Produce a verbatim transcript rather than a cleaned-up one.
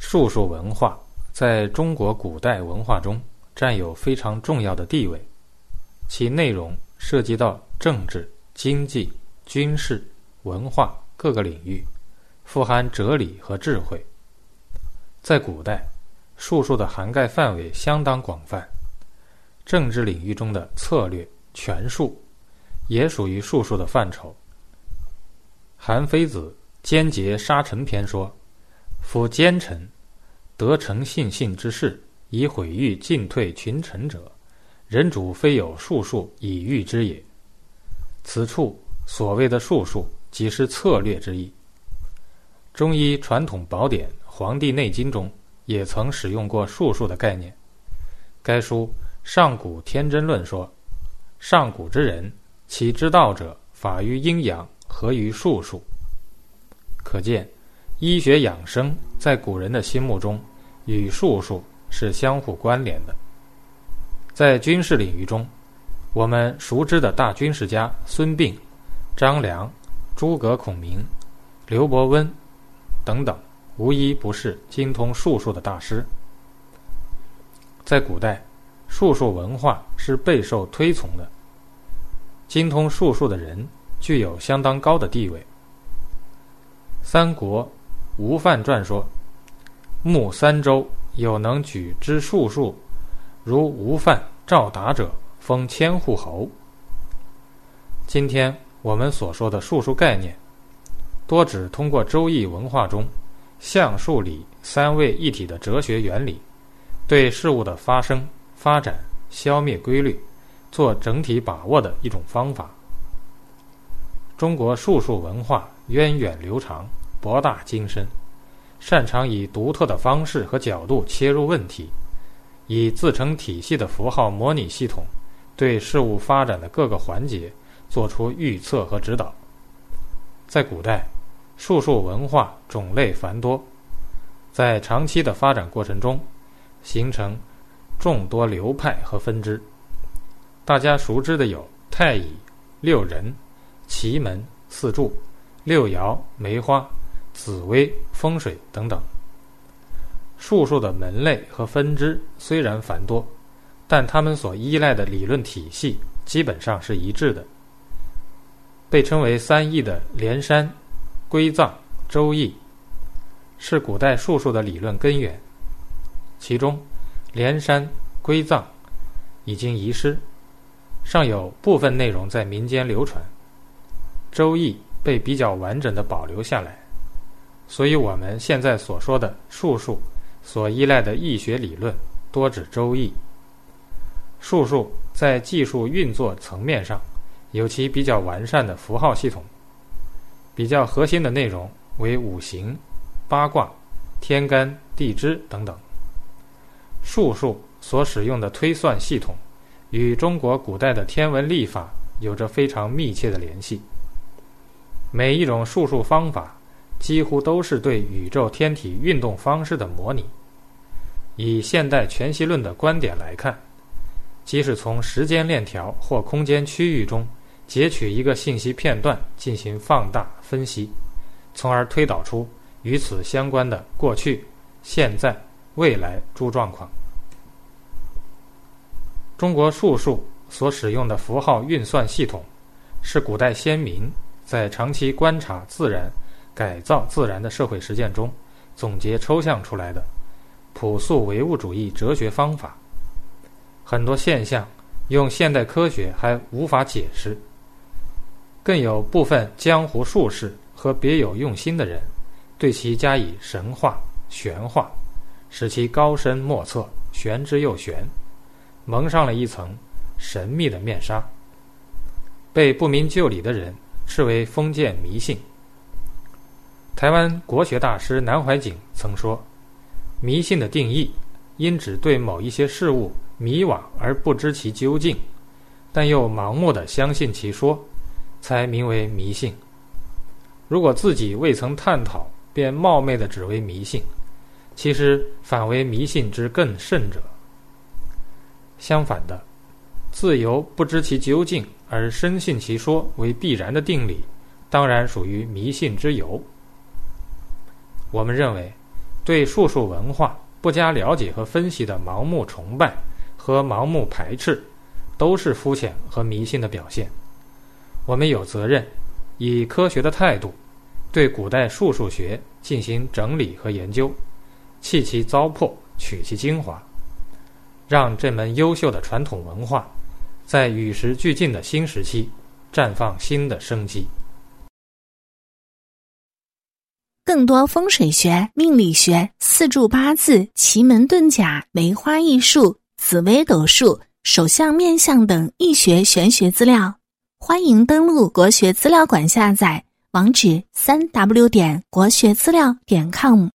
术数文化在中国古代文化中占有非常重要的地位，其内容涉及到政治、经济、军事、文化各个领域，富含哲理和智慧。在古代，术数的涵盖范围相当广泛，政治领域中的策略、权术也属于术数的范畴。韩非子《间节杀臣篇》说：夫奸臣，得诚信信之事，以毁誉进退群臣者，人主非有术数以御之也。此处所谓的术数，即是策略之意。中医传统宝典《黄帝内经》中也曾使用过术数的概念。该书《上古天真论》说：上古之人，其之道者，法于阴阳，合于术数。可见医学养生在古人的心目中与术数是相互关联的。在军事领域中，我们熟知的大军事家孙膑、张良、诸葛孔明、刘伯温等等，无一不是精通术数的大师。在古代，术数文化是备受推崇的，精通术数的人具有相当高的地位。三国吴范传说：牧三州有能举之术数，如吴范、赵达者，封千户侯。今天我们所说的术数概念，多指通过周易文化中象数理三位一体的哲学原理，对事物的发生、发展、消灭规律做整体把握的一种方法。中国术数文化源远流长，博大精深，擅长以独特的方式和角度切入问题，以自成体系的符号模拟系统对事物发展的各个环节做出预测和指导。在古代，术数文化种类繁多，在长期的发展过程中形成众多流派和分支。大家熟知的有太乙、六壬、奇门、四柱、六爻、梅花、紫微、风水等等。术数的门类和分支虽然繁多，但它们所依赖的理论体系基本上是一致的。被称为三易的连山、归藏、周易是古代术数的理论根源，其中连山、归藏已经遗失，尚有部分内容在民间流传，周易被比较完整地保留下来，所以我们现在所说的术数所依赖的易学理论多指周易。术数在技术运作层面上有其比较完善的符号系统，比较核心的内容为五行、八卦、天干、地支等等。术数所使用的推算系统与中国古代的天文历法有着非常密切的联系。每一种术数方法几乎都是对宇宙天体运动方式的模拟。以现代全息论的观点来看，即使从时间链条或空间区域中截取一个信息片段进行放大分析，从而推导出与此相关的过去、现在、未来诸状况。中国术数所使用的符号运算系统，是古代先民在长期观察自然、改造自然的社会实践中总结抽象出来的朴素唯物主义哲学方法。很多现象用现代科学还无法解释，更有部分江湖术士和别有用心的人对其加以神化、玄化，使其高深莫测，玄之又玄，蒙上了一层神秘的面纱，被不明就里的人视为封建迷信。台湾国学大师南怀瑾曾说，迷信的定义因指对某一些事物迷惘而不知其究竟，但又盲目地相信其说，才名为迷信。如果自己未曾探讨便冒昧地指为迷信，其实反为迷信之更甚者。相反的，自由不知其究竟而深信其说为必然的定理，当然属于迷信之由。我们认为， 对术数文化不加了解和分析的盲目崇拜和盲目排斥，都是肤浅和迷信的表现。我们有责任以科学的态度对古代术数学进行整理和研究，弃其糟粕，取其精华，让这门优秀的传统文化在与时俱进的新时期绽放新的生机。 更多风水学、命理学、四柱八字、奇门遁甲、梅花易数、紫微斗数、手相面相等易学玄学资料，欢迎登录国学资料馆下载，网址三 w 点国学资料点 com。